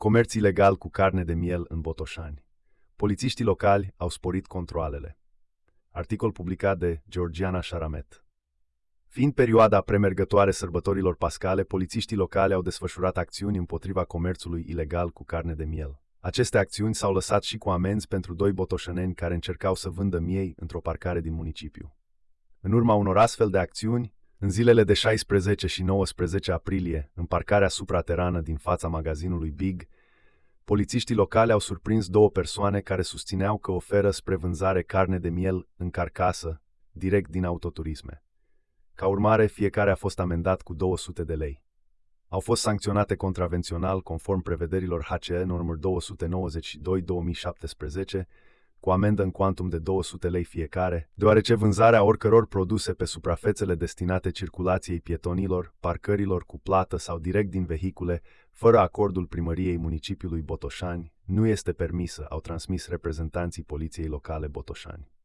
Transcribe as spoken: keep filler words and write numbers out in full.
Comerț ilegal cu carne de miel în Botoșani. Polițiștii locali au sporit controalele. Articol publicat de Georgiana Șaramet. Fiind perioada premergătoare sărbătorilor pascale, polițiștii locali au desfășurat acțiuni împotriva comerțului ilegal cu carne de miel. Aceste acțiuni s-au lăsat și cu amenzi pentru doi botoșăneni care încercau să vândă miei într-o parcare din municipiu. În urma unor astfel de acțiuni, în zilele de șaisprezece și nouăsprezece aprilie, în parcarea supraterană din fața magazinului Big, polițiștii locali au surprins două persoane care susțineau că oferă spre vânzare carne de miel în carcasă, direct din autoturisme. Ca urmare, fiecare a fost amendat cu două sute de lei. Au fost sancționate contravențional conform prevederilor H C E numărul două sute nouăzeci și doi pe două mii șaptesprezece, cu amendă în cuantum de două sute lei fiecare, deoarece vânzarea oricăror produse pe suprafețele destinate circulației pietonilor, parcărilor cu plată sau direct din vehicule, fără acordul primăriei municipiului Botoșani, nu este permisă, au transmis reprezentanții Poliției Locale Botoșani.